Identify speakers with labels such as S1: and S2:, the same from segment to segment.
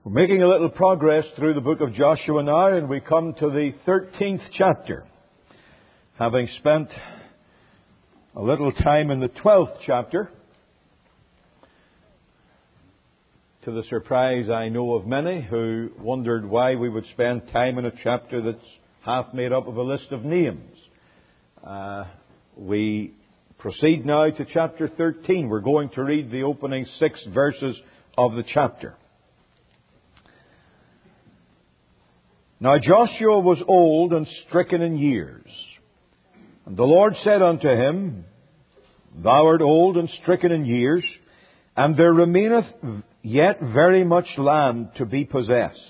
S1: We're making a little progress through the book of Joshua now, and we come to the 13th chapter. Having spent a little time in the 12th chapter, to the surprise, I know, of many who wondered why we would spend time in a chapter that's half made up of a list of names. We proceed now to chapter 13. We're going to read the opening 6 verses of the chapter. Now Joshua was old and stricken in years. And the Lord said unto him, Thou art old and stricken in years, and there remaineth yet very much land to be possessed.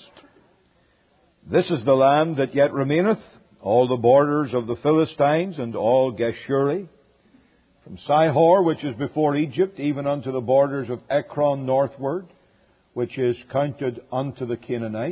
S1: This is the land that yet remaineth, all the borders of the Philistines and all Geshuri, from Sihor, which is before Egypt, even unto the borders of Ekron northward, which is counted unto the Canaanite.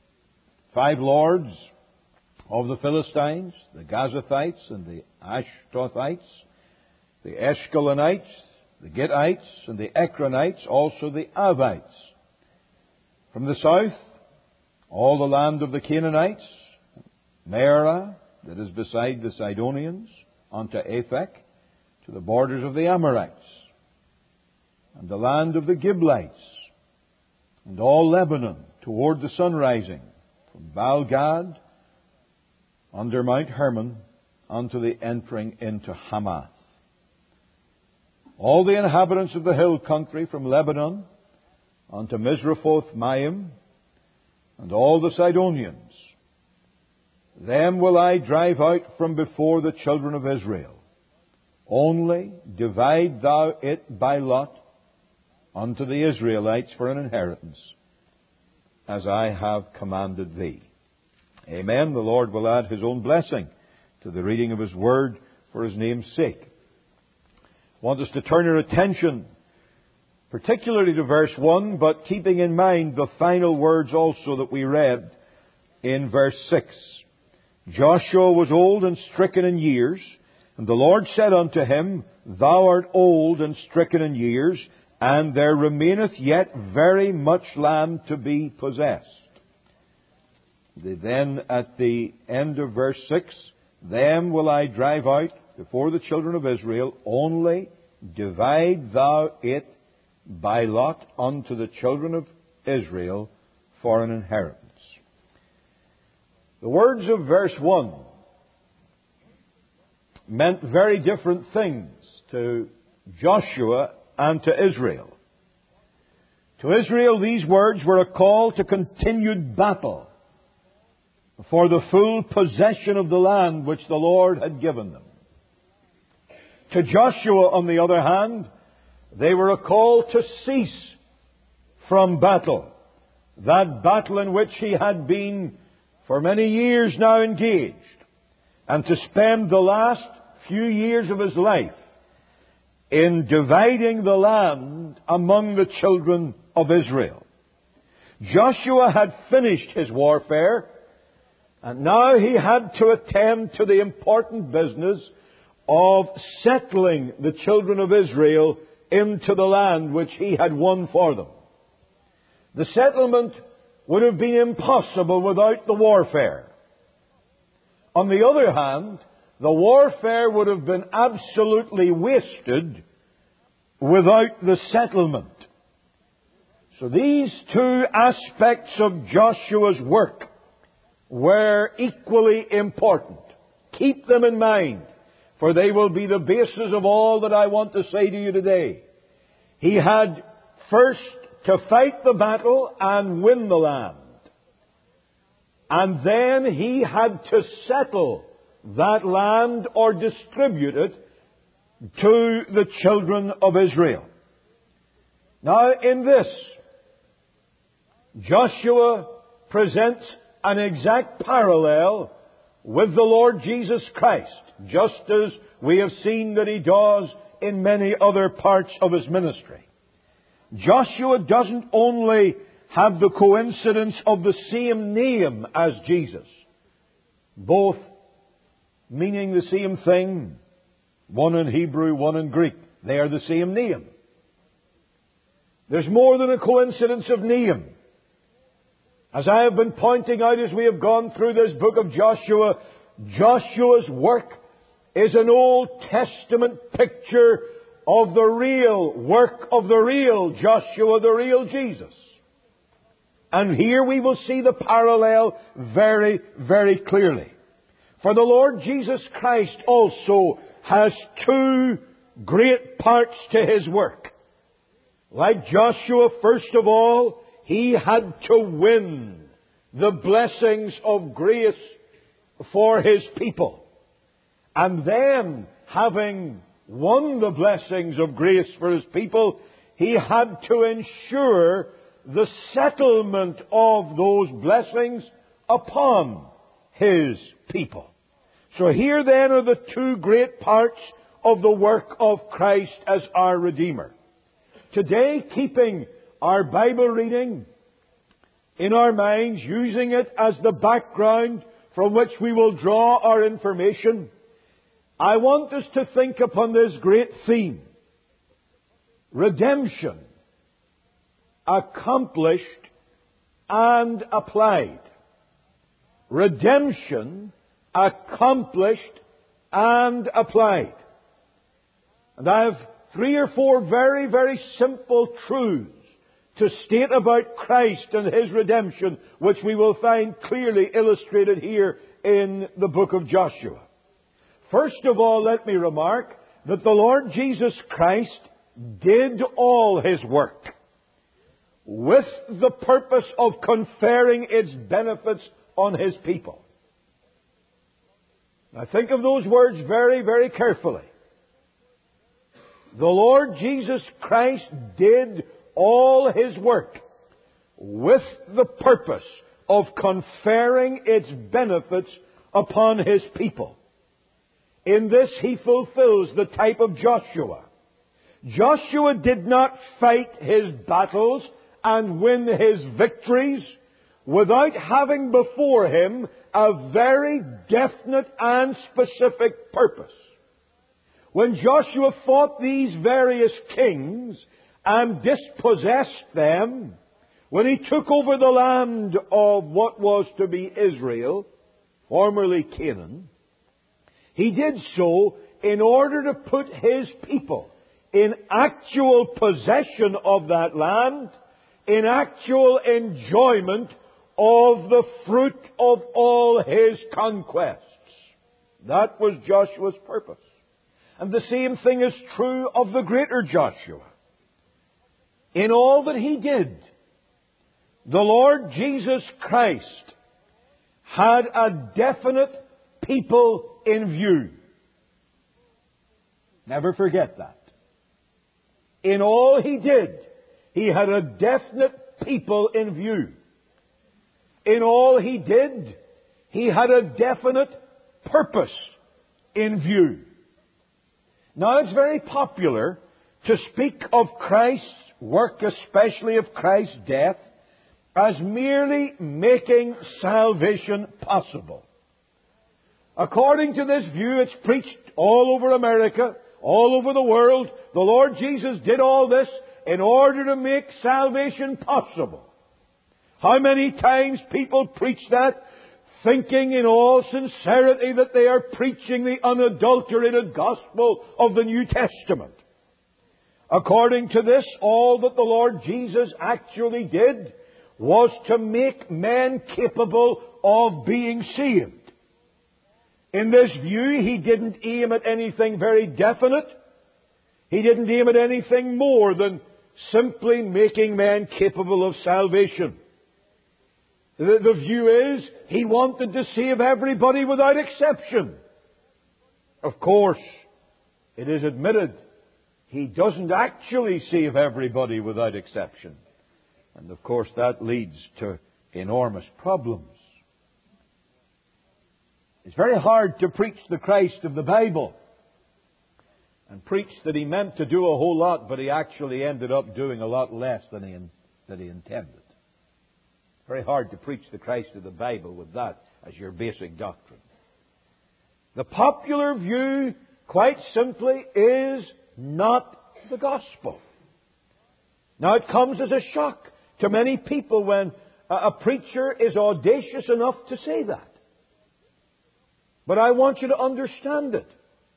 S1: 5 lords of the Philistines, the Gazathites and the Ashtothites, the Eshkelonites, the Gittites and the Ekronites, also the Avites. From the south, all the land of the Canaanites, Mearah, that is beside the Sidonians, unto Aphek, to the borders of the Amorites, and the land of the Giblites, and all Lebanon toward the sun rising, from Baal-Gad under Mount Hermon unto the entering into Hamath. All the inhabitants of the hill country from Lebanon unto Misrephoth-Maim, and all the Sidonians, them will I drive out from before the children of Israel. Only divide thou it by lot unto the Israelites for an inheritance, as I have commanded thee. Amen. The Lord will add His own blessing to the reading of His Word for His name's sake. I want us to turn our attention particularly to verse 1, but keeping in mind the final words also that we read in verse 6. Joshua was old and stricken in years, and the Lord said unto him, Thou art old and stricken in years, and there remaineth yet very much land to be possessed. Then at the end of verse 6, Them will I drive out before the children of Israel, only divide thou it by lot unto the children of Israel for an inheritance. The words of verse 1 meant very different things to Joshua and to Israel. To Israel, these words were a call to continued battle for the full possession of the land which the Lord had given them. To Joshua, on the other hand, they were a call to cease from battle. That battle in which he had been for many years now engaged, and to spend the last few years of his life in dividing the land among the children of Israel. Joshua had finished his warfare, and now he had to attend to the important business of settling the children of Israel into the land which he had won for them. The settlement would have been impossible without the warfare. On the other hand, the warfare would have been absolutely wasted without the settlement. So these two aspects of Joshua's work were equally important. Keep them in mind, for they will be the basis of all that I want to say to you today. He had first to fight the battle and win the land. And then he had to settle that land or distribute it to the children of Israel. Now, in this, Joshua presents an exact parallel with the Lord Jesus Christ, just as we have seen that He does in many other parts of His ministry. Joshua doesn't only have the coincidence of the same name as Jesus, both meaning the same thing, one in Hebrew, one in Greek. They are the same name. There's more than a coincidence of name. As I have been pointing out as we have gone through this book of Joshua, Joshua's work is an Old Testament picture of the real work of the real Joshua, the real Jesus. And here we will see the parallel very, very clearly. For the Lord Jesus Christ also has two great parts to His work. Like Joshua, first of all, he had to win the blessings of grace for his people. And then, having won the blessings of grace for his people, he had to ensure the settlement of those blessings upon his people. So here then are the two great parts of the work of Christ as our Redeemer. Today, keeping our Bible reading in our minds, using it as the background from which we will draw our information, I want us to think upon this great theme: redemption, accomplished and applied. Redemption, accomplished and applied. And I have 3 or 4 very, very simple truths to state about Christ and His redemption, which we will find clearly illustrated here in the book of Joshua. First of all, let me remark that the Lord Jesus Christ did all His work with the purpose of conferring its benefits on His people. Now think of those words very, very carefully. The Lord Jesus Christ did all His work with the purpose of conferring its benefits upon His people. In this He fulfills the type of Joshua. Joshua did not fight his battles and win his victories without having before him a very definite and specific purpose. When Joshua fought these various kings and dispossessed them, when he took over the land of what was to be Israel, formerly Canaan, he did so in order to put his people in actual possession of that land, in actual enjoyment of the fruit of all his conquests. That was Joshua's purpose. And the same thing is true of the greater Joshua. In all that he did, the Lord Jesus Christ had a definite people in view. Never forget that. In all he did, he had a definite people in view. In all he did, he had a definite purpose in view. Now, it's very popular to speak of Christ's work, especially of Christ's death, as merely making salvation possible. According to this view, it's preached all over America, all over the world. The Lord Jesus did all this in order to make salvation possible. How many times people preach that, thinking in all sincerity that they are preaching the unadulterated gospel of the New Testament. According to this, all that the Lord Jesus actually did was to make men capable of being saved. In this view, He didn't aim at anything very definite. He didn't aim at anything more than simply making men capable of salvation. The view is, He wanted to save everybody without exception. Of course, it is admitted, He doesn't actually save everybody without exception. And of course, that leads to enormous problems. It's very hard to preach the Christ of the Bible and preach that He meant to do a whole lot, but He actually ended up doing a lot less than he intended. Very hard to preach the Christ of the Bible with that as your basic doctrine. The popular view, quite simply, is not the gospel. Now, it comes as a shock to many people when A preacher is audacious enough to say that. But I want you to understand it.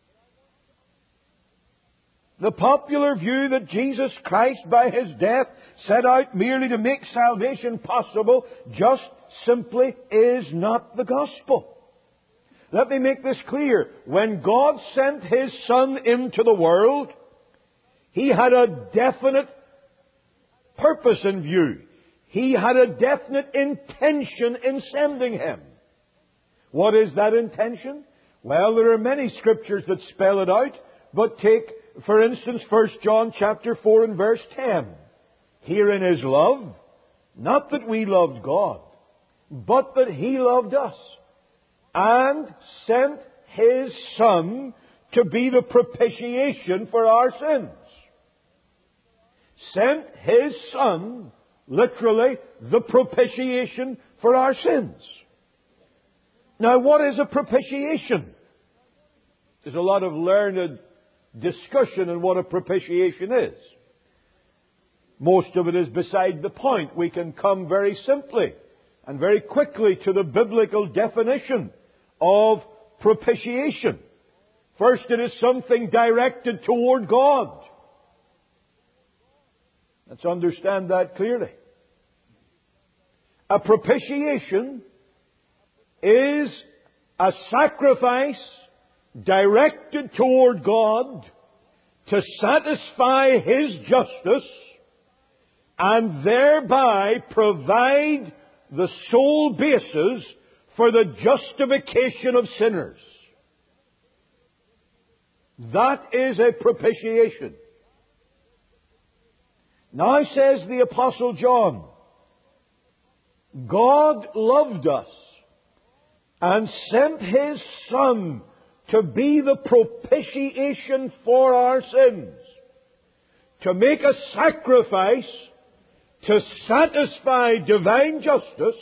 S1: The popular view that Jesus Christ, by His death, set out merely to make salvation possible, just simply is not the gospel. Let me make this clear. When God sent His Son into the world, He had a definite purpose in view. He had a definite intention in sending Him. What is that intention? Well, there are many scriptures that spell it out, but take, for instance, 1 John chapter 4 and verse 10. Herein is love, not that we loved God, but that He loved us, and sent His Son to be the propitiation for our sins. Sent His Son, literally, the propitiation for our sins. Now, what is a propitiation? There's a lot of learned discussion on what a propitiation is. Most of it is beside the point. We can come very simply and very quickly to the biblical definition of propitiation. First, it is something directed toward God. Let's understand that clearly. A propitiation is a sacrifice directed toward God to satisfy His justice and thereby provide the sole basis for the justification of sinners. That is a propitiation. Now says the Apostle John, God loved us and sent His Son to be the propitiation for our sins, to make a sacrifice to satisfy divine justice,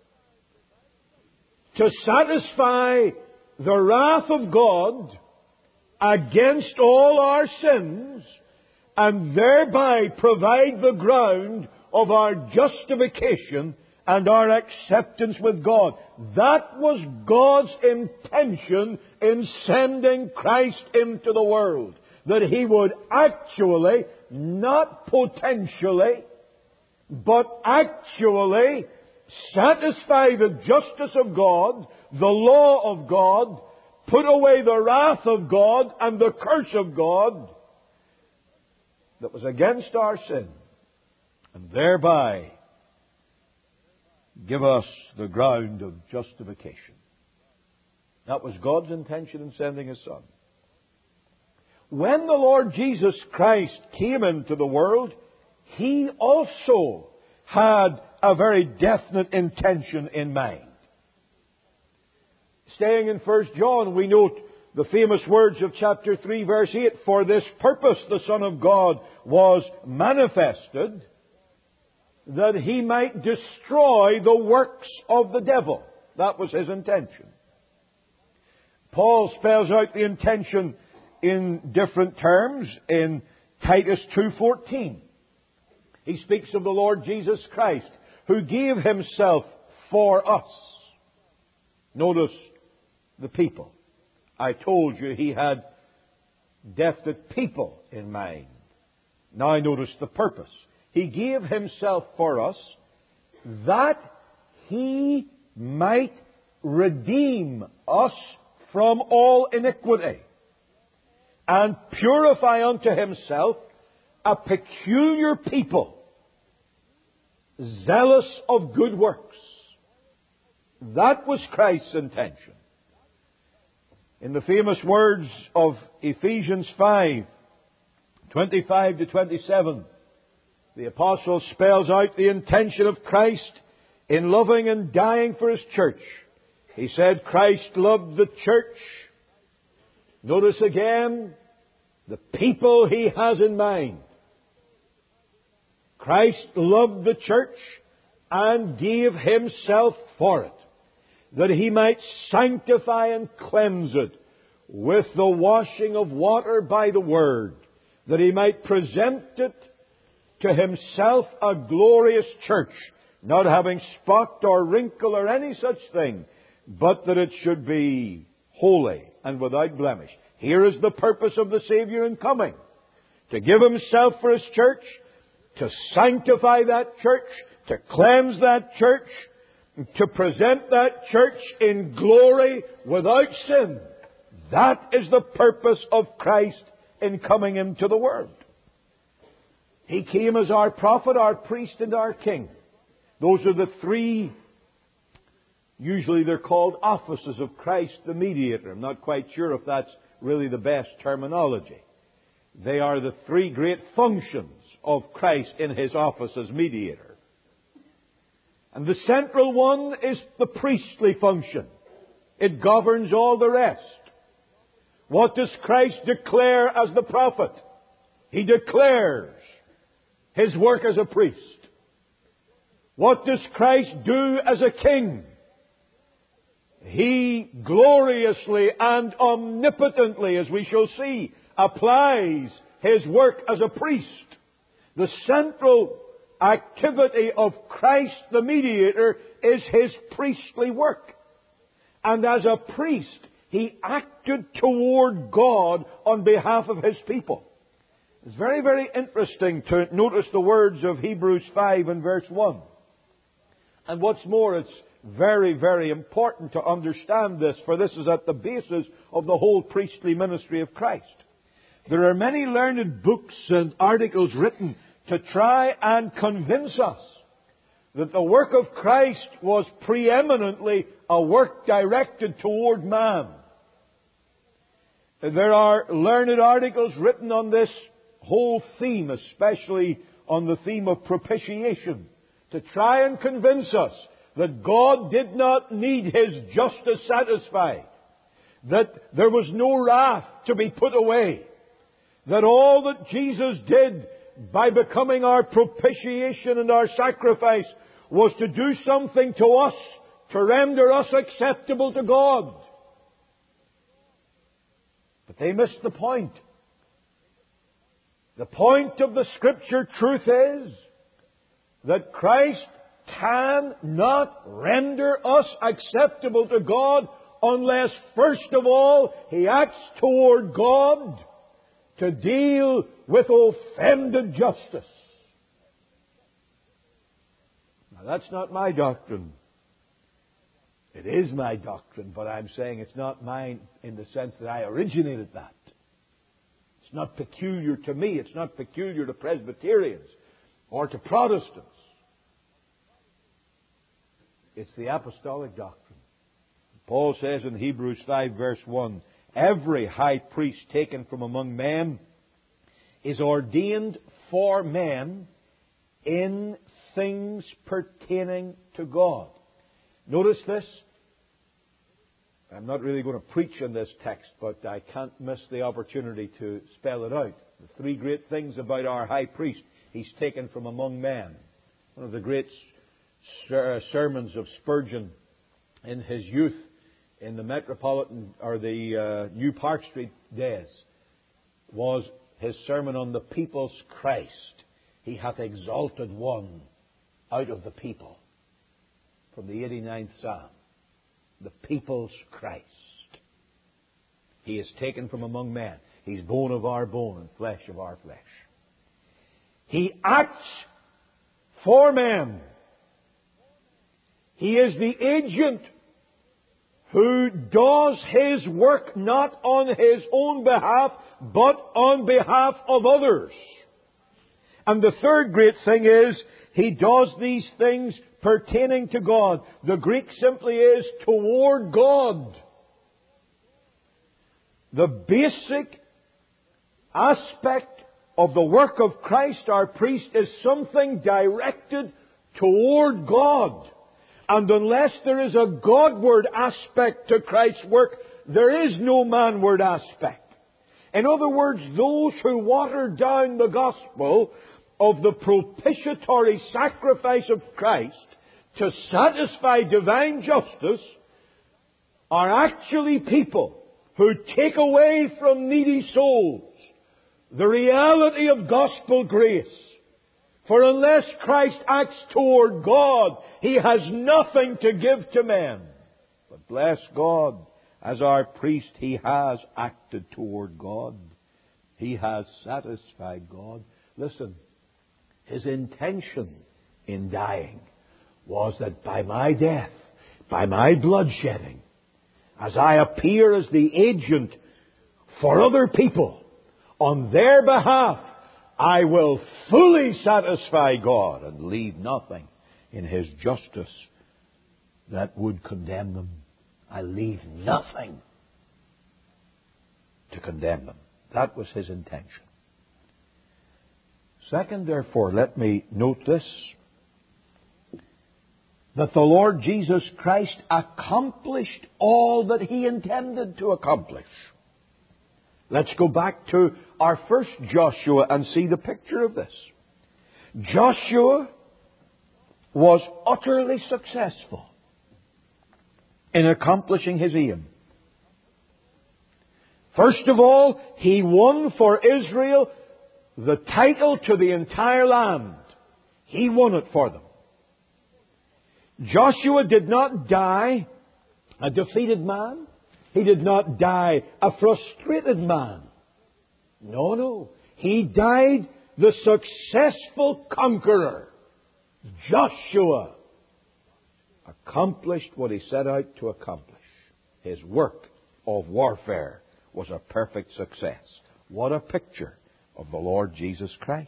S1: to satisfy the wrath of God against all our sins, and thereby provide the ground of our justification and our acceptance with God. That was God's intention in sending Christ into the world. That He would actually, not potentially, but actually satisfy the justice of God, the law of God, put away the wrath of God and the curse of God that was against our sin, and thereby give us the ground of justification. That was God's intention in sending His Son. When the Lord Jesus Christ came into the world, He also had a very definite intention in mind. Staying in 1 John, we note the famous words of chapter 3, verse 8, "For this purpose the Son of God was manifested, that He might destroy the works of the devil." That was His intention. Paul spells out the intention in different terms in Titus 2:14. He speaks of the Lord Jesus Christ, who gave Himself for us. Notice the people. I told you He had definite people in mind. Now notice the purpose. He gave Himself for us that He might redeem us from all iniquity and purify unto Himself a peculiar people, zealous of good works. That was Christ's intention. In the famous words of Ephesians 5:25 to 27, the Apostle spells out the intention of Christ in loving and dying for His church. He said, Christ loved the church. Notice again the people He has in mind. Christ loved the church and gave Himself for it, that He might sanctify and cleanse it with the washing of water by the Word, that He might present it to Himself a glorious church, not having spot or wrinkle or any such thing, but that it should be holy and without blemish. Here is the purpose of the Savior in coming: to give Himself for His church, to sanctify that church, to cleanse that church, to present that church in glory without sin. That is the purpose of Christ in coming into the world. He came as our prophet, our priest, and our king. Those are the three, usually they're called offices of Christ the mediator. I'm not quite sure if that's really the best terminology. They are the three great functions of Christ in His office as mediator. And the central one is the priestly function. It governs all the rest. What does Christ declare as the prophet? He declares His work as a priest. What does Christ do as a king? He gloriously and omnipotently, as we shall see, applies His work as a priest. The central activity of Christ the mediator is His priestly work. And as a priest, He acted toward God on behalf of His people. It's very, very interesting to notice the words of Hebrews 5 and verse 1. And what's more, it's very, very important to understand this, for this is at the basis of the whole priestly ministry of Christ. There are many learned books and articles written to try and convince us that the work of Christ was preeminently a work directed toward man. There are learned articles written on this whole theme, especially on the theme of propitiation, to try and convince us that God did not need His justice satisfied, that there was no wrath to be put away, that all that Jesus did by becoming our propitiation and our sacrifice was to do something to us, to render us acceptable to God. But they missed the point. The point of the Scripture truth is that Christ cannot render us acceptable to God unless, first of all, He acts toward God to deal with offended justice. Now, that's not my doctrine. It is my doctrine, but I'm saying it's not mine in the sense that I originated that. It's not peculiar to me. It's not peculiar to Presbyterians or to Protestants. It's the apostolic doctrine. Paul says in Hebrews 5 verse 1, every high priest taken from among men is ordained for men in things pertaining to God. Notice this. I'm not really going to preach on this text, but I can't miss the opportunity to spell it out. The three great things about our high priest. He's taken from among men. One of the great sermons of Spurgeon in his youth in the Metropolitan or the New Park Street days was his sermon on the people's Christ. He hath exalted one out of the people. From the 89th Psalm. The people's Christ. He is taken from among men. He's bone of our bone and flesh of our flesh. He acts for men. He is the agent who does His work not on His own behalf, but on behalf of others. And the third great thing is, He does these things pertaining to God. The Greek simply is toward God. The basic aspect of the work of Christ, our priest, is something directed toward God. And unless there is a Godward aspect to Christ's work, there is no manward aspect. In other words, those who water down the gospel of the propitiatory sacrifice of Christ to satisfy divine justice are actually people who take away from needy souls the reality of gospel grace. For unless Christ acts toward God, He has nothing to give to men. But bless God, as our priest, He has acted toward God. He has satisfied God. Listen, His intention in dying was that by my death, by my bloodshedding, as I appear as the agent for other people, on their behalf, I will fully satisfy God and leave nothing in His justice that would condemn them. I leave nothing to condemn them. That was His intention. Second, therefore, let me note this, that the Lord Jesus Christ accomplished all that He intended to accomplish. Let's go back to our first Joshua and see the picture of this. Joshua was utterly successful in accomplishing his aim. First of all, he won for Israel the title to the entire land. He won it for them. Joshua did not die a defeated man. He did not die a frustrated man. No. He died the successful conqueror. Joshua accomplished what he set out to accomplish. His work of warfare was a perfect success. What a picture of the Lord Jesus Christ.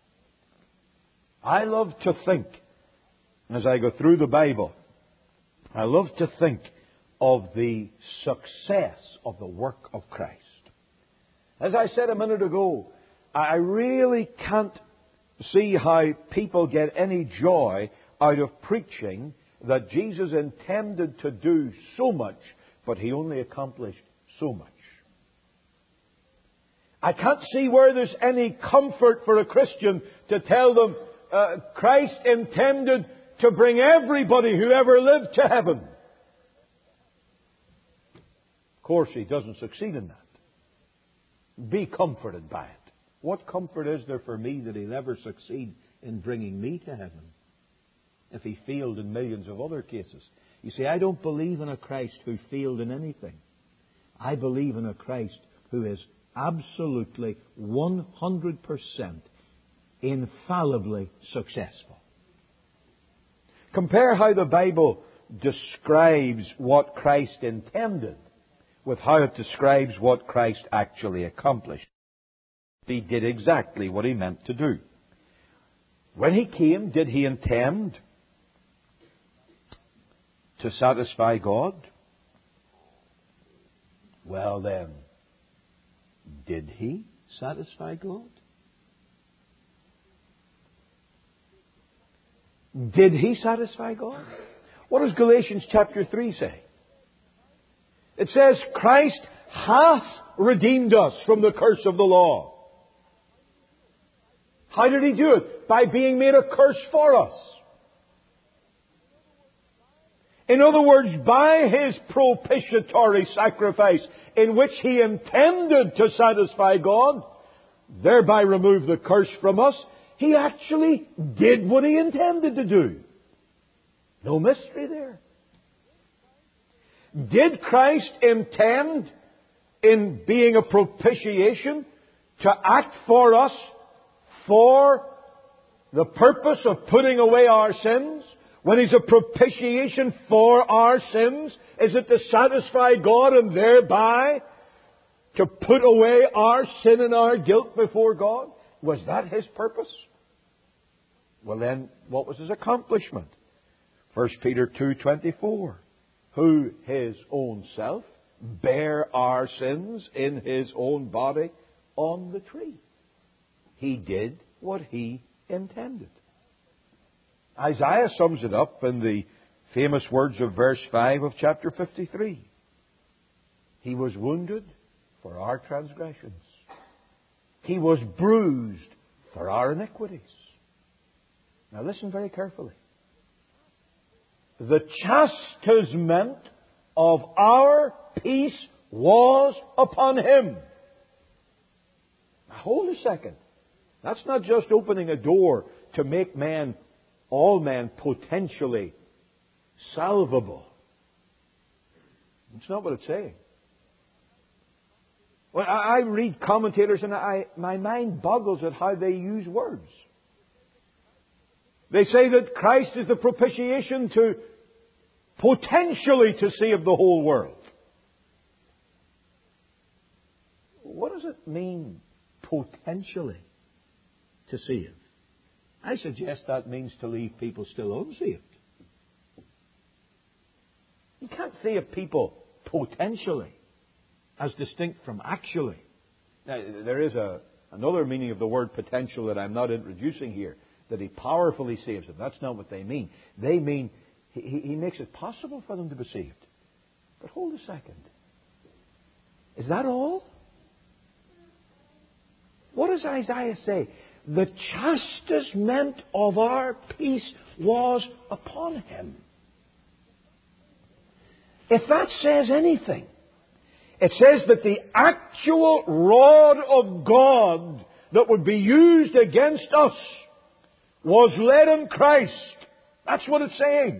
S1: I love to think, as I go through the Bible, I love to think of the success of the work of Christ. As I said a minute ago, I really can't see how people get any joy out of preaching that Jesus intended to do so much, but He only accomplished so much. I can't see where there's any comfort for a Christian to tell them Christ intended to bring everybody who ever lived to heaven. Of course, He doesn't succeed in that. Be comforted by it. What comfort is there for me that He'll ever succeed in bringing me to heaven if He failed in millions of other cases? You see, I don't believe in a Christ who failed in anything. I believe in a Christ who is absolutely 100% infallibly successful. Compare how the Bible describes what Christ intended with how it describes what Christ actually accomplished. He did exactly what He meant to do. When He came, did He intend to satisfy God? Well then, did He satisfy God? Did He satisfy God? What does Galatians chapter 3 say? It says, Christ hath redeemed us from the curse of the law. How did He do it? By being made a curse for us. In other words, by His propitiatory sacrifice, in which He intended to satisfy God, thereby remove the curse from us, He actually did what He intended to do. No mystery there. Did Christ intend, in being a propitiation, to act for us for the purpose of putting away our sins? When He's a propitiation for our sins, is it to satisfy God and thereby to put away our sin and our guilt before God? Was that His purpose? Well then, what was His accomplishment? 1 Peter 2:24. Who His own self bare our sins in His own body on the tree. He did what He intended. Isaiah sums it up in the famous words of verse 5 of chapter 53. He was wounded for our transgressions. He was bruised for our iniquities. Now listen very carefully. The chastisement of our peace was upon Him. Now hold a second. That's not just opening a door to make all men, potentially salvable. It's not what it's saying. Well, I read commentators and my mind boggles at how they use words. They say that Christ is the propitiation to potentially to save the whole world. What does it mean, potentially to save? I suggest that means to leave people still unsaved. You can't save people potentially as distinct from actually. Now, there is another meaning of the word potential that I'm not introducing here, that He powerfully saves them. That's not what they mean. They mean He makes it possible for them to be saved. But hold a second. Is that all? What does Isaiah say? The chastisement of our peace was upon Him. If that says anything, it says that the actual rod of God that would be used against us was laid on Christ. That's what it's saying.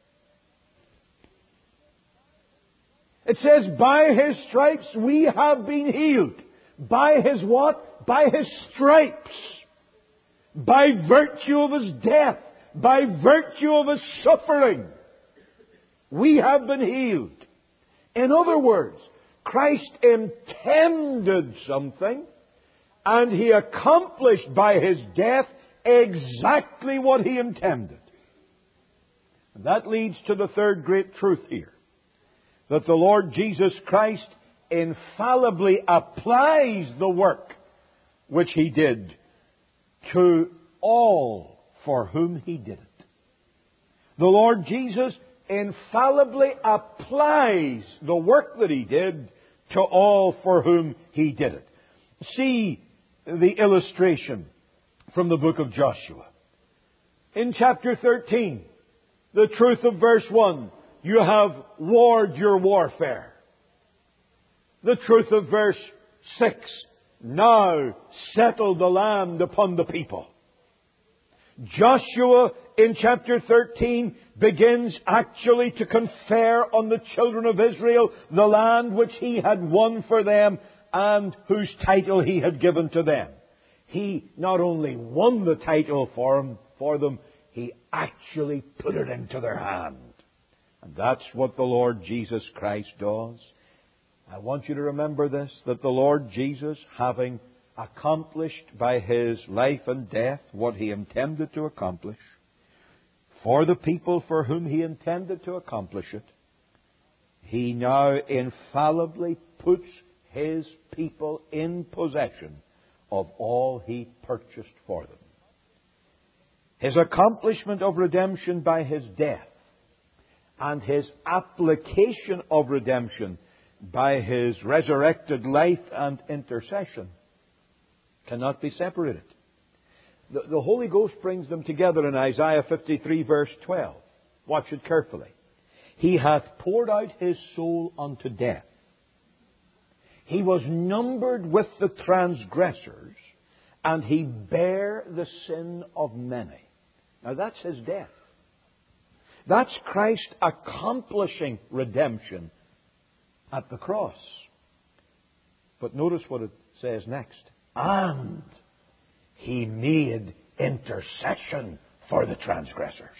S1: It says, by His stripes we have been healed. By His what? By His stripes. By virtue of His death. By virtue of His suffering. We have been healed. In other words, Christ intended something, and He accomplished by His death exactly what He intended. And that leads to the third great truth here, that the Lord Jesus Christ infallibly applies the work which He did to all for whom He did it. The Lord Jesus infallibly applies the work that He did to all for whom He did it. See the illustration from the book of Joshua. In chapter 13, the truth of verse 1, you have warred your warfare. The truth of verse 6, now settle the land upon the people. Joshua in chapter 13 begins actually to confer on the children of Israel the land which He had won for them and whose title He had given to them. He not only won the title for them, He actually put it into their hand. And that's what the Lord Jesus Christ does. I want you to remember this, that the Lord Jesus, having accomplished by His life and death what He intended to accomplish, for the people for whom He intended to accomplish it, He now infallibly puts His people in possession of all He purchased for them. His accomplishment of redemption by His death and His application of redemption by His resurrected life and intercession cannot be separated. The Holy Ghost brings them together in Isaiah 53 verse 12. Watch it carefully. He hath poured out His soul unto death. He was numbered with the transgressors, and He bare the sin of many. Now that's His death. That's Christ accomplishing redemption at the cross. But notice what it says next. And He made intercession for the transgressors.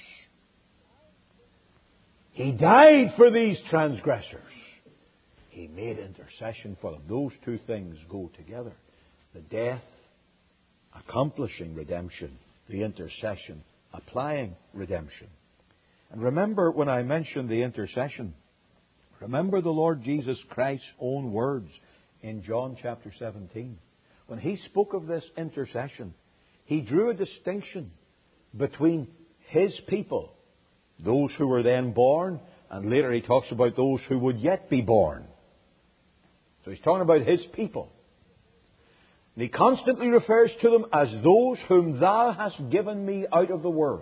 S1: He died for these transgressors. He made intercession for them. Those two things go together. The death, accomplishing redemption. The intercession, applying redemption. And remember when I mentioned the intercession, remember the Lord Jesus Christ's own words in John chapter 17. When He spoke of this intercession, He drew a distinction between His people, those who were then born, and later He talks about those who would yet be born. So He's talking about His people. And He constantly refers to them as those whom Thou hast given me out of the world.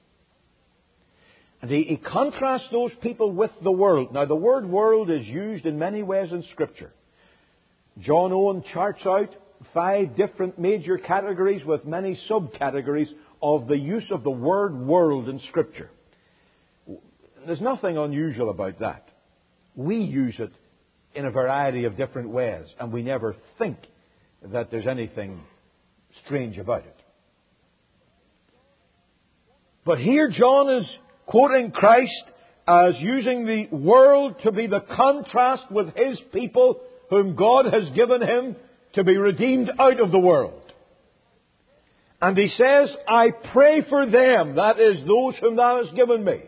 S1: And he contrasts those people with the world. Now the word world is used in many ways in Scripture. John Owen charts out 5 different major categories with many subcategories of the use of the word world in Scripture. There's nothing unusual about that. We use it in a variety of different ways, and we never think that there's anything strange about it. But here John is quoting Christ as using the world to be the contrast with His people whom God has given Him to be redeemed out of the world. And he says, I pray for them, that is, those whom Thou hast given me.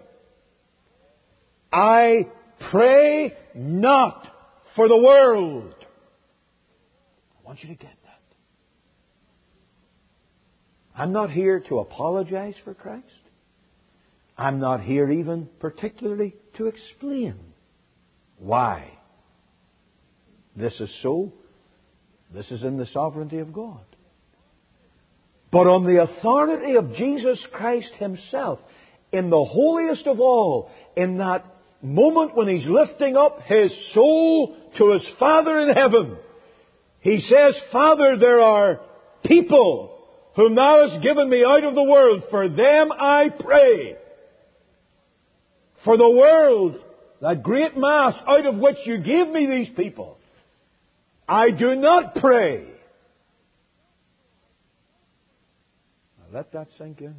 S1: I pray not for the world. I want you to get that. I'm not here to apologize for Christ. I'm not here even particularly to explain why this is so. This is in the sovereignty of God. But on the authority of Jesus Christ Himself, in the holiest of all, in that moment when He's lifting up His soul to His Father in heaven, He says, Father, there are people whom Thou hast given me out of the world. For them I pray. For the world, that great mass out of which You gave me these people, I do not pray. Now let that sink in.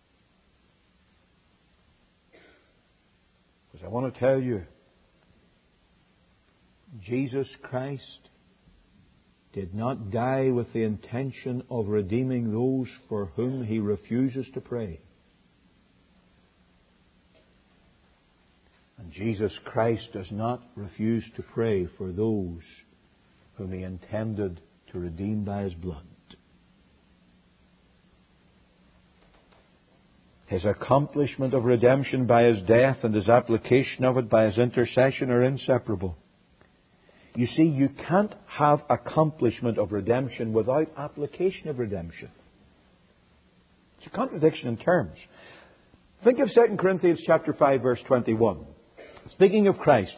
S1: Because I want to tell you, Jesus Christ did not die with the intention of redeeming those for whom He refuses to pray. And Jesus Christ does not refuse to pray for those whom He intended to redeem by His blood. His accomplishment of redemption by His death and His application of it by His intercession are inseparable. You see, you can't have accomplishment of redemption without application of redemption. It's a contradiction in terms. Think of 2 Corinthians chapter 5, verse 21. Speaking of Christ,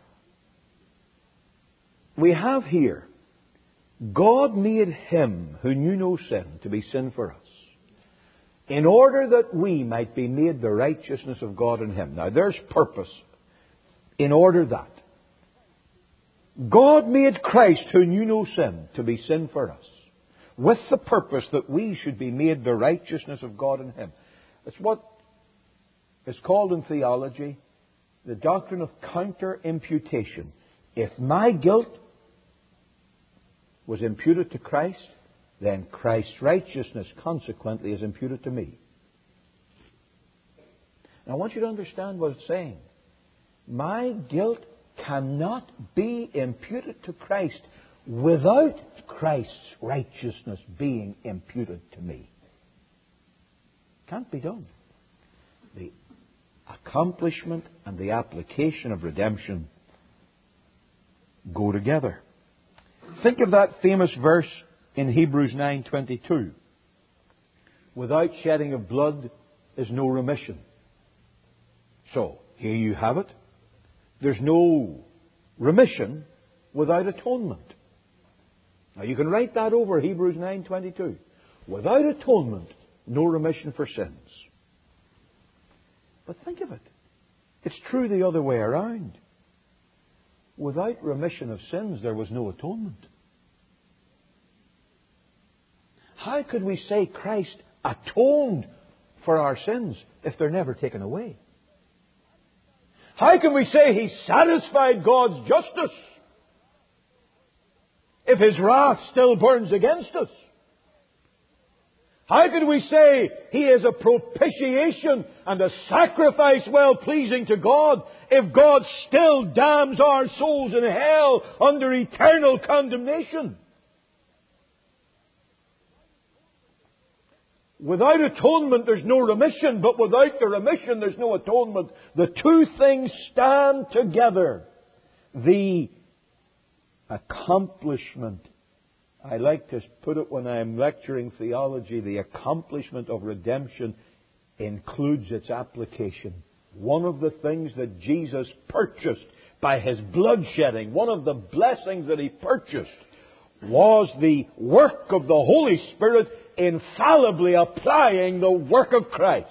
S1: we have here, God made Him who knew no sin to be sin for us, in order that we might be made the righteousness of God in Him. Now there's purpose. In order that. God made Christ who knew no sin to be sin for us, with the purpose that we should be made the righteousness of God in Him. It's what is called in theology the doctrine of counter-imputation. If my guilt was imputed to Christ, then Christ's righteousness consequently is imputed to me. And I want you to understand what it's saying. My guilt cannot be imputed to Christ without Christ's righteousness being imputed to me. Can't be done. The accomplishment and the application of redemption go together. Think of that famous verse in Hebrews 9:22. Without shedding of blood is no remission. So, here you have it. There's no remission without atonement. Now you can write that over, Hebrews 9:22. Without atonement, no remission for sins. But think of it. It's true the other way around. Without remission of sins, there was no atonement. How could we say Christ atoned for our sins if they're never taken away? How can we say He satisfied God's justice if His wrath still burns against us? How can we say He is a propitiation and a sacrifice well-pleasing to God if God still damns our souls in hell under eternal condemnation? Without atonement, there's no remission, but without the remission, there's no atonement. The two things stand together. The accomplishment, I like to put it when I'm lecturing theology, the accomplishment of redemption includes its application. One of the things that Jesus purchased by His blood shedding, one of the blessings that He purchased, was the work of the Holy Spirit infallibly applying the work of Christ.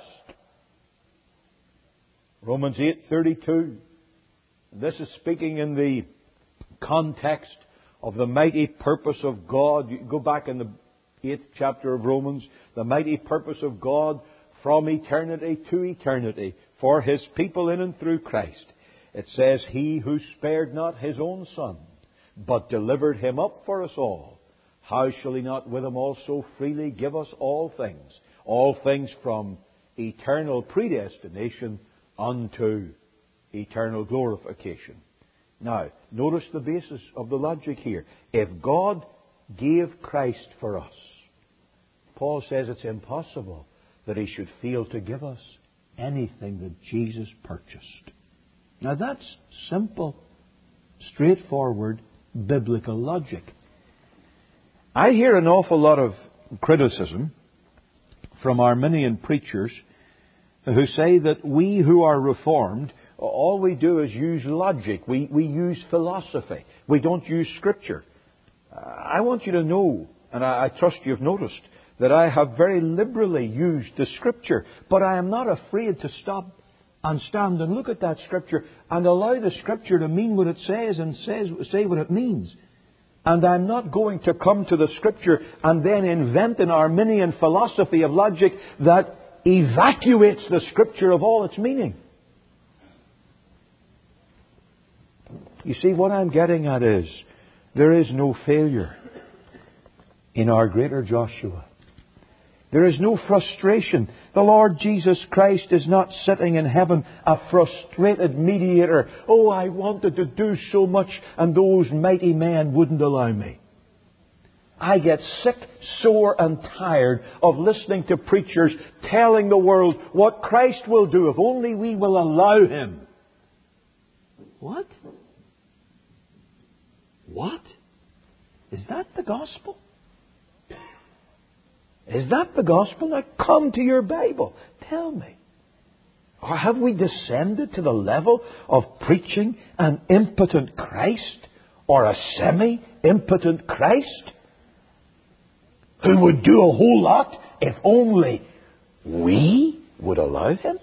S1: Romans 8:32. This is speaking in the context of the mighty purpose of God. You go back in the 8th chapter of Romans, the mighty purpose of God from eternity to eternity for His people in and through Christ. It says, He who spared not His own Son, but delivered Him up for us all, how shall He not with Him also freely give us all things? All things from eternal predestination unto eternal glorification. Now, notice the basis of the logic here. If God gave Christ for us, Paul says it's impossible that He should fail to give us anything that Jesus purchased. Now that's simple, straightforward, biblical logic. I hear an awful lot of criticism from Arminian preachers who say that we who are Reformed, all we do is use logic. We use philosophy. We don't use Scripture. I want you to know, and I trust you've noticed, that I have very liberally used the Scripture, but I am not afraid to stop and stand and look at that Scripture and allow the Scripture to mean what it says and say what it means. And I'm not going to come to the Scripture and then invent an Arminian philosophy of logic that evacuates the Scripture of all its meaning. You see, what I'm getting at is, there is no failure in our greater Joshua. There is no frustration. The Lord Jesus Christ is not sitting in heaven a frustrated mediator. Oh, I wanted to do so much and those mighty men wouldn't allow me. I get sick, sore and tired of listening to preachers telling the world what Christ will do if only we will allow Him. What? What? Is that the gospel? Is that the gospel? Now come to your Bible. Tell me. Or have we descended to the level of preaching an impotent Christ or a semi-impotent Christ who would do a whole lot if only we would allow Him?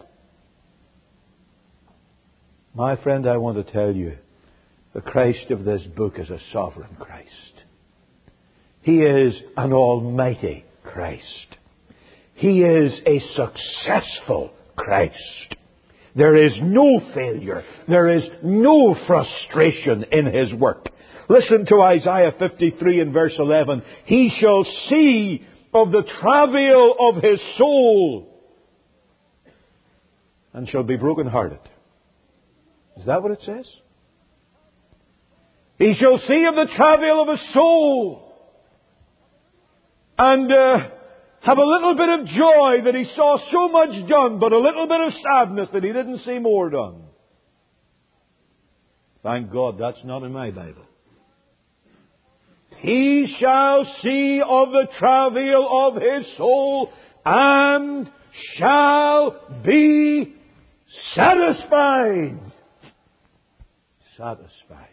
S1: My friend, I want to tell you, the Christ of this book is a sovereign Christ. He is an almighty Christ. He is a successful Christ. There is no failure. There is no frustration in His work. Listen to Isaiah 53 and verse 11. He shall see of the travail of His soul and shall be brokenhearted. Is that what it says? He shall see of the travail of His soul and have a little bit of joy that He saw so much done, but a little bit of sadness that He didn't see more done. Thank God that's not in my Bible. He shall see of the travail of His soul and shall be satisfied. Satisfied.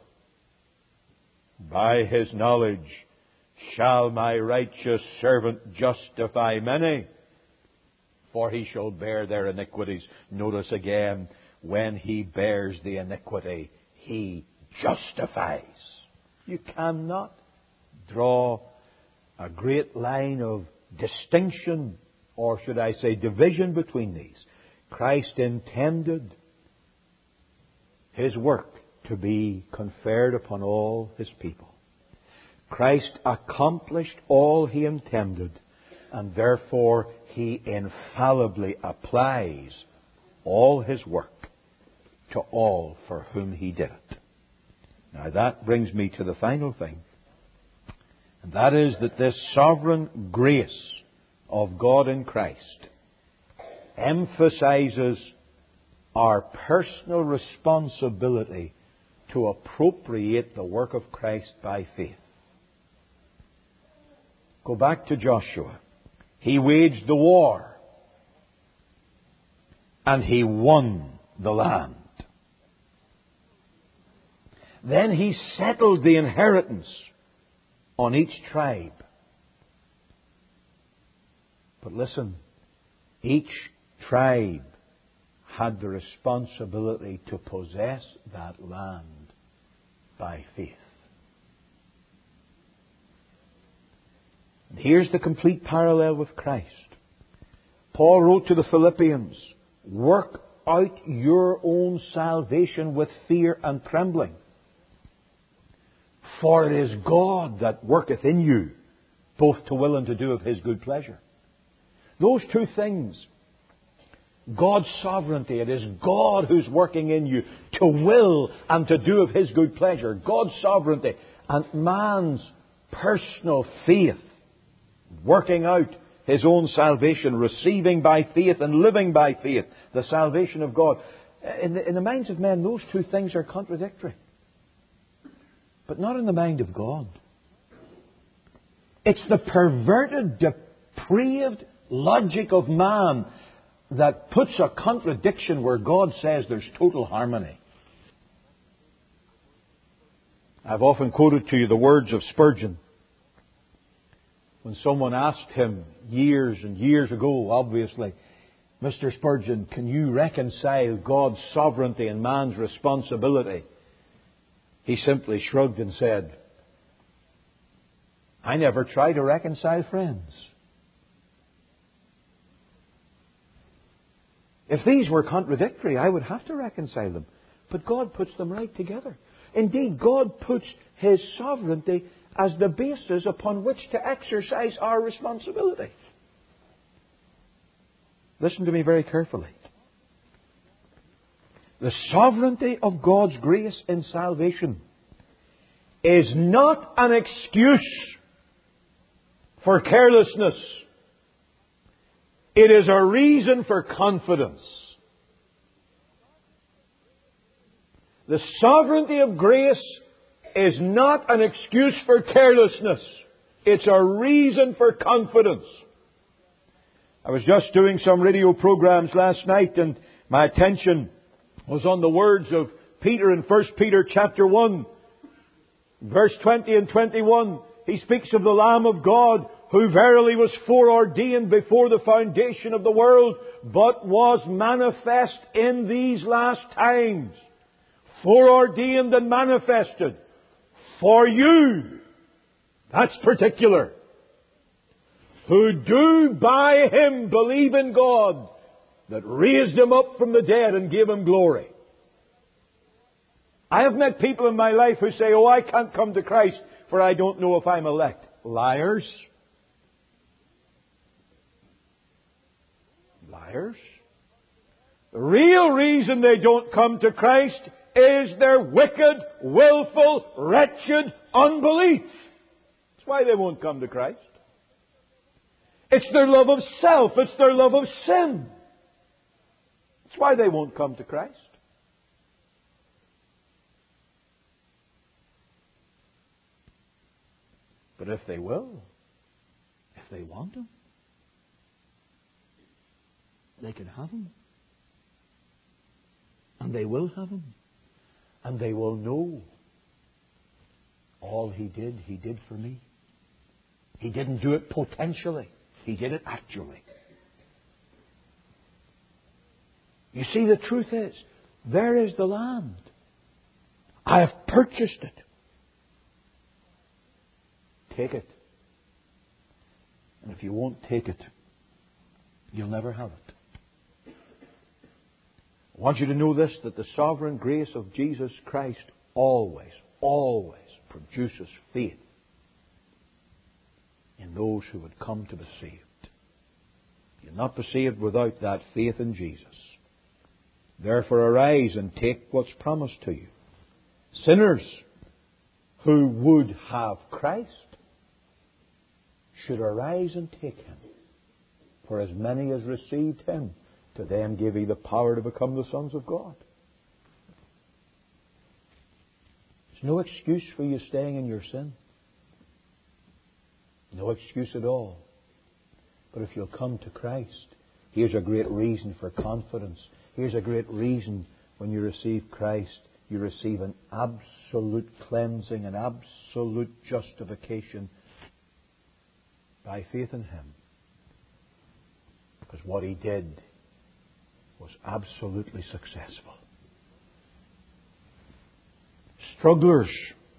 S1: By His knowledge shall my righteous servant justify many, for he shall bear their iniquities. Notice again, when He bears the iniquity, He justifies. You cannot draw a great line of distinction, or should I say division, between these. Christ intended His work to be conferred upon all His people. Christ accomplished all He intended, and therefore He infallibly applies all His work to all for whom He did it. Now that brings me to the final thing, and that is that this sovereign grace of God in Christ emphasizes our personal responsibility to appropriate the work of Christ by faith. Go back to Joshua. He waged the war, and he won the land. Then he settled the inheritance on each tribe. But listen, each tribe had the responsibility to possess that land by faith. And here's the complete parallel with Christ. Paul wrote to the Philippians, work out your own salvation with fear and trembling. For it is God that worketh in you, both to will and to do of His good pleasure. Those two things, God's sovereignty, it is God who's working in you to will and to do of His good pleasure. God's sovereignty and man's personal faith, working out his own salvation, receiving by faith and living by faith the salvation of God. In the minds of men, those two things are contradictory. But not in the mind of God. It's the perverted, depraved logic of man that puts a contradiction where God says there's total harmony. I've often quoted to you the words of Spurgeon. When someone asked him years and years ago, obviously, Mr. Spurgeon, can you reconcile God's sovereignty and man's responsibility? He simply shrugged and said, I never try to reconcile friends. If these were contradictory, I would have to reconcile them. But God puts them right together. Indeed, God puts His sovereignty as the basis upon which to exercise our responsibility. Listen to me very carefully. The sovereignty of God's grace in salvation is not an excuse for carelessness. It is a reason for confidence. The sovereignty of grace is not an excuse for carelessness. It's a reason for confidence. I was just doing some radio programs last night, and my attention was on the words of Peter in 1 Peter chapter 1, verse 20 and 21. He speaks of the Lamb of God, who verily was foreordained before the foundation of the world, but was manifest in these last times. Foreordained and manifested for you. That's particular. Who do by Him believe in God, that raised Him up from the dead and gave Him glory. I have met people in my life who say, oh, I can't come to Christ for I don't know if I'm elect. Liars. Liars. The real reason they don't come to Christ is their wicked, willful, wretched unbelief. That's why they won't come to Christ. It's their love of self. It's their love of sin. That's why they won't come to Christ. But if they will, if they want Him, they can have Him. And they will have Him. And they will know all He did for me. He didn't do it potentially. He did it actually. You see, the truth is, there is the land. I have purchased it. Take it. And if you won't take it, you'll never have it. I want you to know this, that the sovereign grace of Jesus Christ always, always produces faith in those who would come to be saved. You'll not be saved without that faith in Jesus. Therefore arise and take what's promised to you. Sinners who would have Christ should arise and take Him. For as many as received Him, to them gave He the power to become the sons of God. There's no excuse for you staying in your sin. No excuse at all. But if you'll come to Christ, here's a great reason for confidence. Here's a great reason when you receive Christ, you receive an absolute cleansing, an absolute justification by faith in Him. Because what he did was absolutely successful. Strugglers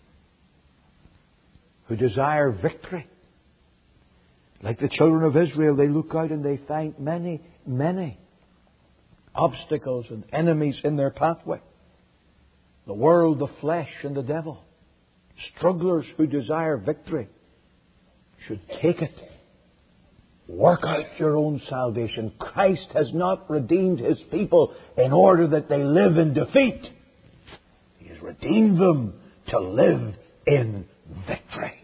S1: who desire victory, like the children of Israel, they look out and they find many, many obstacles and enemies in their pathway. The world, the flesh, and the devil. Strugglers who desire victory should take it. Work out your own salvation. Christ has not redeemed His people in order that they live in defeat. He has redeemed them to live in victory.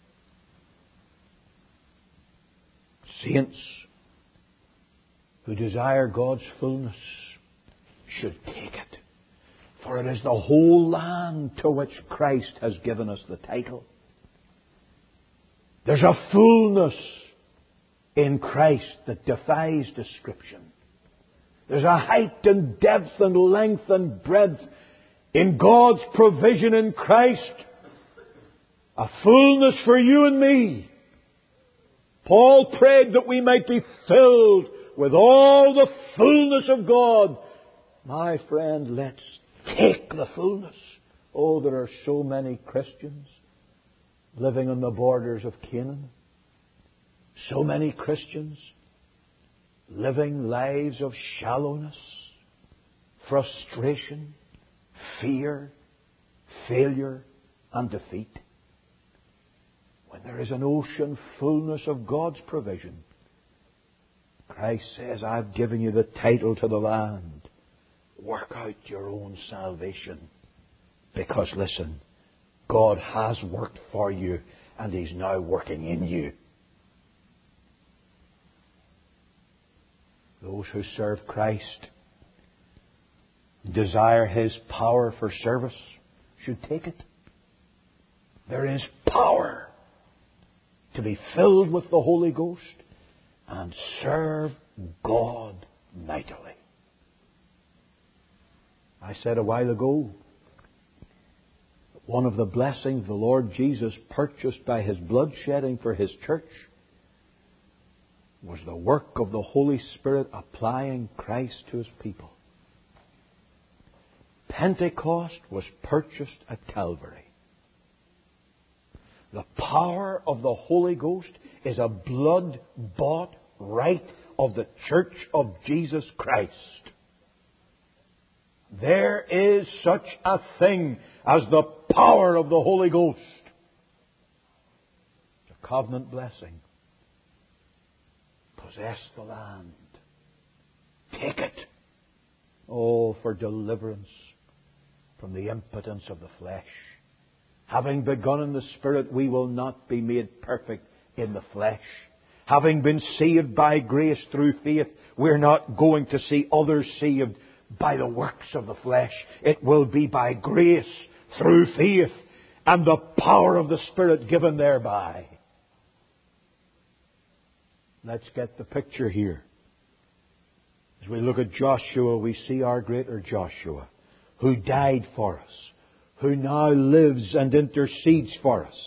S1: Saints who desire God's fullness should take it. For it is the whole land to which Christ has given us the title. There's a fullness in Christ that defies description. There's a height and depth and length and breadth in God's provision in Christ. A fullness for you and me. Paul prayed that we might be filled with all the fullness of God. My friend, let's take the fullness. Oh, there are so many Christians living on the borders of Canaan. So many Christians living lives of shallowness, frustration, fear, failure, and defeat. When there is an ocean fullness of God's provision, Christ says, I've given you the title to the land. Work out your own salvation. Because listen, God has worked for you and He's now working in you. Those who serve Christ, desire His power for service, should take it. There is power to be filled with the Holy Ghost and serve God mightily. I said a while ago, one of the blessings the Lord Jesus purchased by His blood shedding for His church was the work of the Holy Spirit applying Christ to His people. Pentecost was purchased at Calvary. The power of the Holy Ghost is a blood-bought right of the Church of Jesus Christ. There is such a thing as the power of the Holy Ghost. It's a covenant blessing. Possess the land. Take it. Oh, for deliverance from the impotence of the flesh. Having begun in the Spirit, we will not be made perfect in the flesh. Having been saved by grace through faith, we're not going to see others saved by the works of the flesh. It will be by grace through faith and the power of the Spirit given thereby. Let's get the picture here. As we look at Joshua, we see our greater Joshua, who died for us, who now lives and intercedes for us,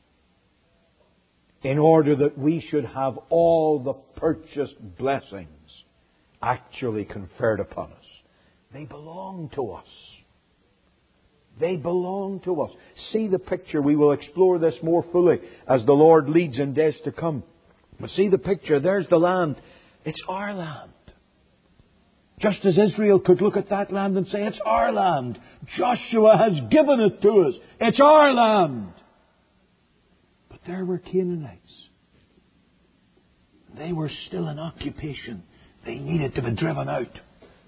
S1: in order that we should have all the purchased blessings actually conferred upon us. They belong to us. They belong to us. See the picture. We will explore this more fully as the Lord leads in days to come. But see the picture. There's the land. It's our land. Just as Israel could look at that land and say, it's our land. Joshua has given it to us. It's our land. But there were Canaanites. They were still in occupation. They needed to be driven out.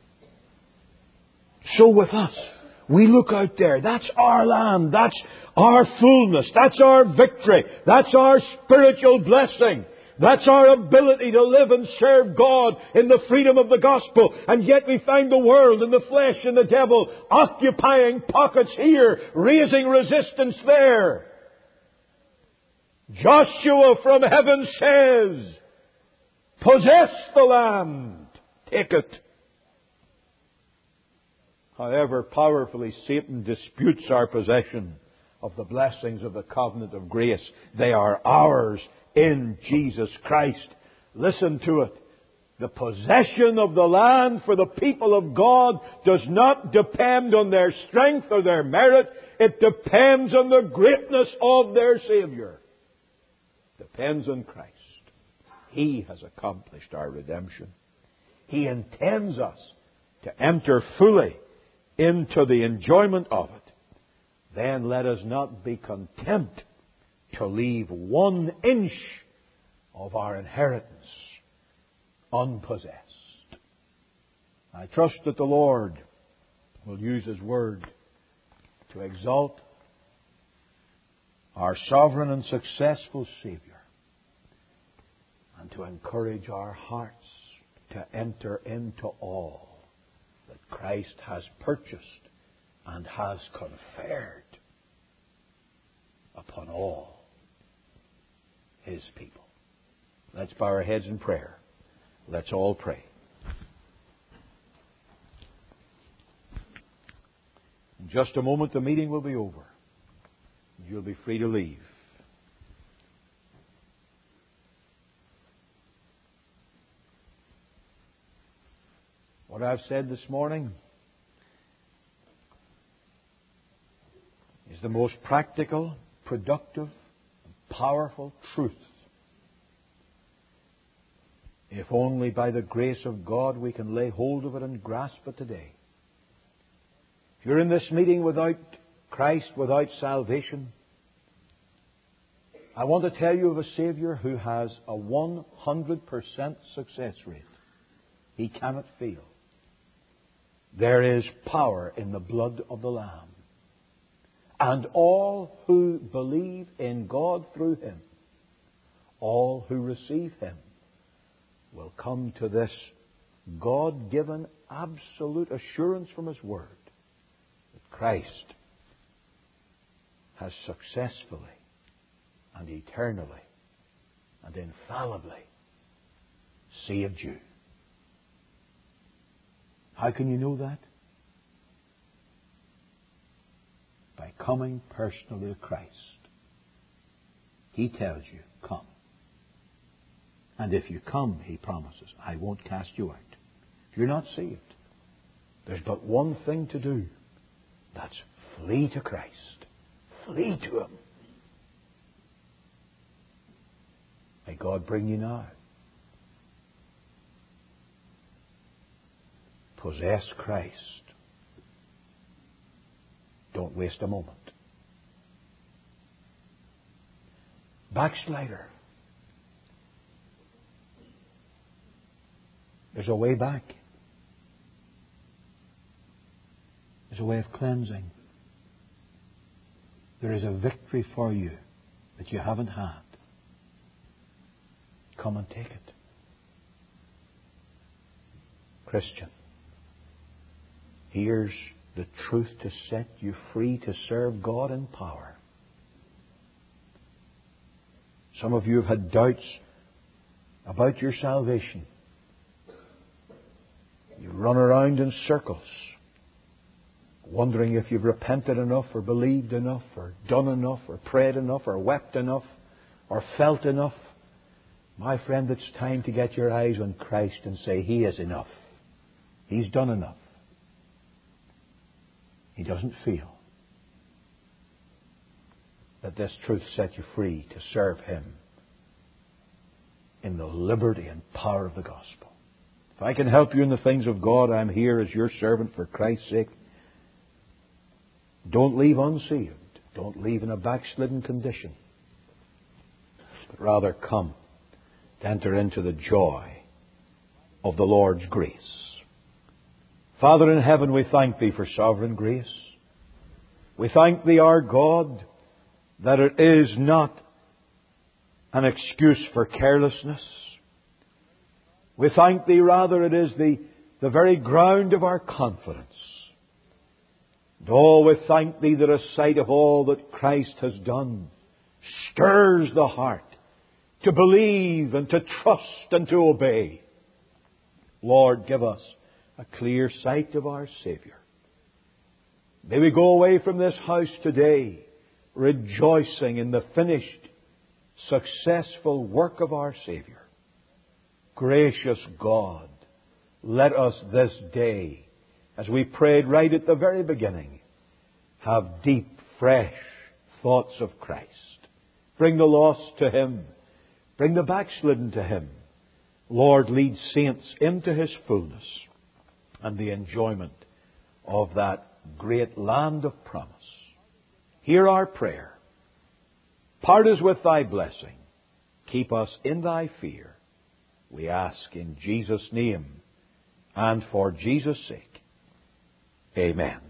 S1: So with us, we look out there. That's our land. That's our fullness. That's our victory. That's our spiritual blessing. That's our ability to live and serve God in the freedom of the gospel. And yet we find the world and the flesh and the devil occupying pockets here, raising resistance there. Joshua from heaven says, possess the land. Take it. However powerfully Satan disputes our possession of the blessings of the covenant of grace, they are ours in Jesus Christ. Listen to it. The possession of the land for the people of God does not depend on their strength or their merit. It depends on the greatness of their Savior. It depends on Christ. He has accomplished our redemption. He intends us to enter fully into the enjoyment of it. Then let us not be content to leave 1 inch of our inheritance unpossessed. I trust that the Lord will use His Word to exalt our sovereign and successful Savior and to encourage our hearts to enter into all that Christ has purchased and has conferred upon all His people. Let's bow our heads in prayer. Let's all pray. In just a moment the meeting will be over. You'll be free to leave. What I've said this morning is the most practical, productive, and powerful truth. If only by the grace of God we can lay hold of it and grasp it today. If you're in this meeting without Christ, without salvation, I want to tell you of a Savior who has a 100% success rate. He cannot fail. There is power in the blood of the Lamb. And all who believe in God through Him, all who receive Him, will come to this God-given absolute assurance from His Word that Christ has successfully and eternally and infallibly saved you. How can you know that? By coming personally to Christ. He tells you, come. And if you come, He promises, I won't cast you out. If you're not saved, there's but one thing to do. That's flee to Christ. Flee to Him. May God bring you now. Possess Christ. Don't waste a moment. Backslider. There's a way back. There's a way of cleansing. There is a victory for you that you haven't had. Come and take it. Christian, here's the truth to set you free to serve God in power. Some of you have had doubts about your salvation. You run around in circles, wondering if you've repented enough or believed enough or done enough or prayed enough or wept enough or felt enough. My friend, it's time to get your eyes on Christ and say, He is enough. He's done enough. He doesn't feel. Let this truth set you free to serve Him in the liberty and power of the gospel. If I can help you in the things of God, I'm here as your servant for Christ's sake. Don't leave unsaved. Don't leave in a backslidden condition. But rather come to enter into the joy of the Lord's grace. Father in heaven, we thank Thee for sovereign grace. We thank Thee, our God, that it is not an excuse for carelessness. We thank Thee, rather, it is the very ground of our confidence. And oh, we thank Thee that a sight of all that Christ has done stirs the heart to believe and to trust and to obey. Lord, give us a clear sight of our Savior. May we go away from this house today rejoicing in the finished, successful work of our Savior. Gracious God, let us this day, as we prayed right at the very beginning, have deep, fresh thoughts of Christ. Bring the lost to Him. Bring the backslidden to Him. Lord, lead saints into His fullness and the enjoyment of that great land of promise. Hear our prayer. Part us with Thy blessing. Keep us in Thy fear. We ask in Jesus' name and for Jesus' sake. Amen.